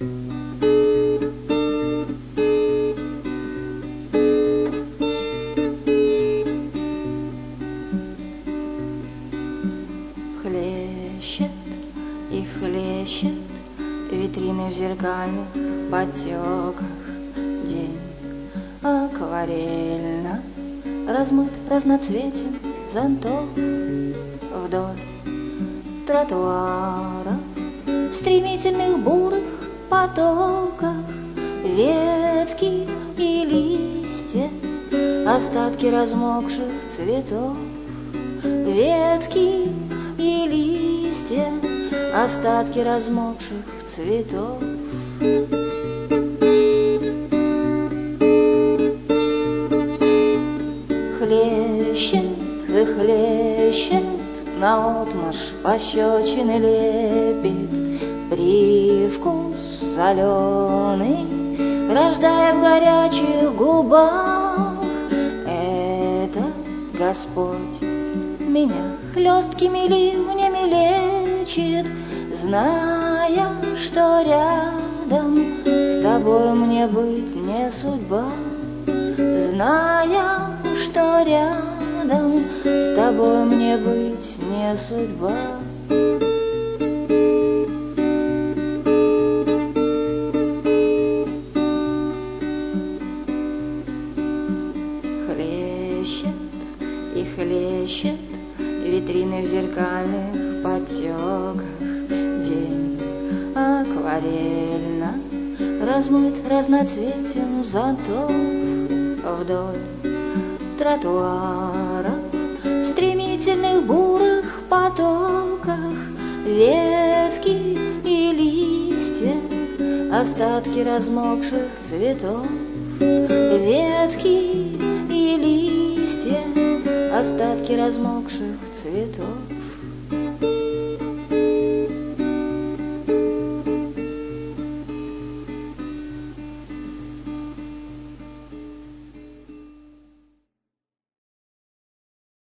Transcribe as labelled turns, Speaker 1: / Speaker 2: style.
Speaker 1: Хлещет и хлещет витрины в зеркальных потеках. День акварельно размыт разноцветен зонтов. Вдоль тротуара в стремительных бурых потоках ветки и листья, остатки размокших цветов. Ветки и листья, остатки размокших цветов. Хлещет и хлещет наотмашь пощечины лепит, привкус соленый, рождая в горячих губах. Это Господь меня хлесткими ливнями лечит, зная, что рядом с тобой мне быть не судьба, зная, что рядом с тобой мне быть не судьба. Хлещет и хлещет витрины в зеркальных потеках. День акварельно размыт разноцветен зонтов. Вдоль тротуара в стремительных бурых потоках ветки и листья, остатки размокших цветов. Ветки и листья, остатки размокших цветов.